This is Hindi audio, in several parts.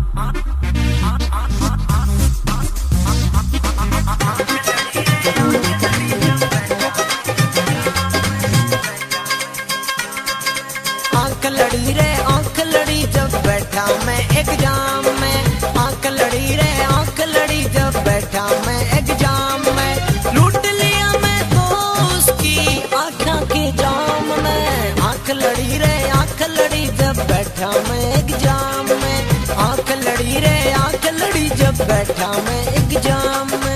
आंख लड़ी रे आंख लड़ी जब बैठा मैं एग्जाम में, आंख लड़ी रे आंख लड़ी जब बैठा मैं एग्जाम में, लूट लिया मैं तो उसकी आंखों के जाम में। आंख लड़ी रे आंख लड़ी जब बैठा मैं एग्जाम में, आंख लड़ी रे आंख लड़ी जब बैठा मैं एग्जाम में।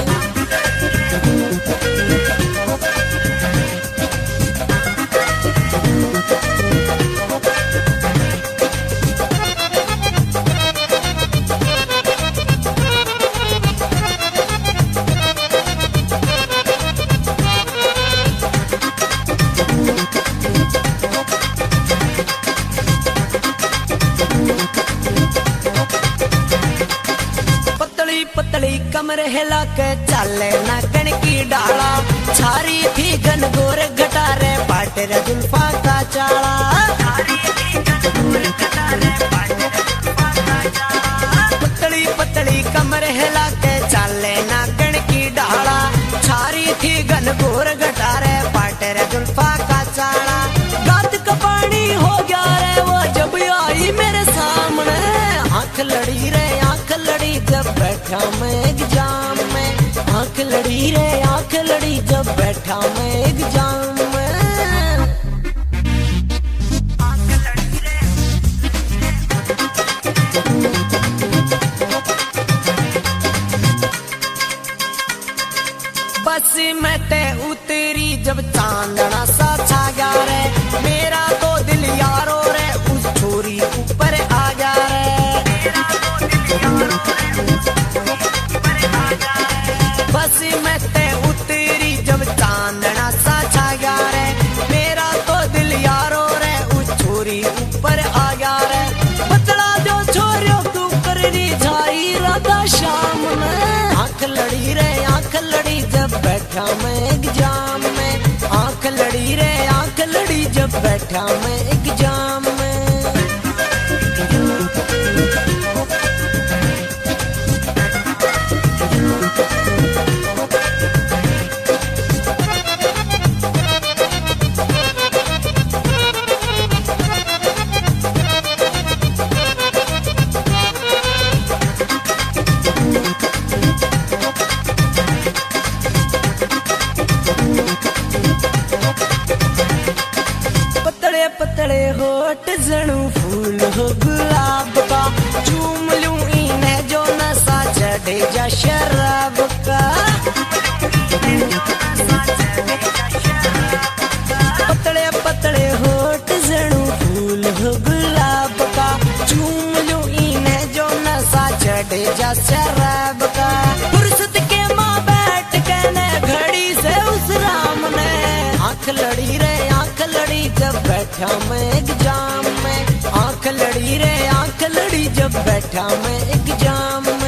पतली कमर हिला के चाले ना कण की डाला, छारी थी घन गोर घटारे पाटे रे जुल्फा का चाला। पतली पतली कमर हिला के चाले ना कण की डाला, छारी थी घन गोर घटारे पाटे रे जुल्फा का चाला। रात का पानी हो गया रे वो जब आई मेरे सामने, आंख लड़ी रे आंख लड़ी जब बैठा मैं एग्जाम में, आंख लड़ी रे आंख लड़ी जब बैठा मैं एग्जाम में। बस मैं ते उतरी जब चांदना सा छा गया रे, मेरा तो दिल यारो रे उस छोरी ऊपर आ गया रे। बस मैं ते उतरी जब चांदना सा छा गया रे, मेरा तो दिल यारो रे उस छोरी ऊपर आ गया रे। बतला जो छोरियों तू करनी जाई राधा शाम में, आंख लड़ी रे आंख लड़ी जब बैठा मैं एग्जाम में, आंख लड़ी रे आंख लड़ी जब बैठा मैं एग्जाम में। पतले होठ जणू फूल हो गुलाब का, चूम लूं इन्हें जो नशा चढ़े जा शराब का। पतले पतले होठ जणू फूल हो गुलाब का, चूम लूं इन्हें जो नशा चढ़े जा शराब का। फुर्सत के माँ बैठ के ने घड़ी से उस राम ने, आंख लड़ी रे आंख लड़ी जब बैठा मैं एग्जाम में, आंख लड़ी रे आंख लड़ी जब बैठा मैं एग्जाम में।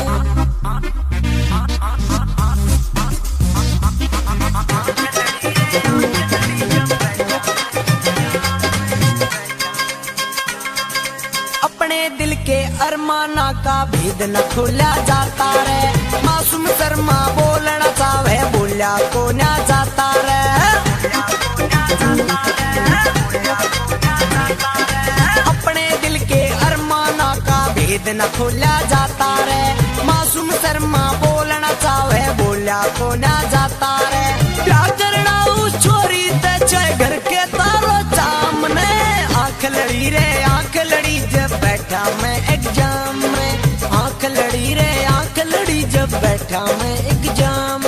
अपने दिल के अरमाना का भेद न खुला जाता रे, मासूम शर्मा बोलना चाहे बोलिया को ना जाता रे। अपने दिल के अरमाना का भेद न खोला जाता रे, मासूम शर्मा बोलना चाहे बोलिया को ना जाता रे। प्यार करना उस छोरी ते चाहे घर के तारो सामने, आंख लड़ी रे आंख लड़ी जब बैठा मैं एग्जाम में, आंख लड़ी रे आंख लड़ी जब बैठा मैं एग्जाम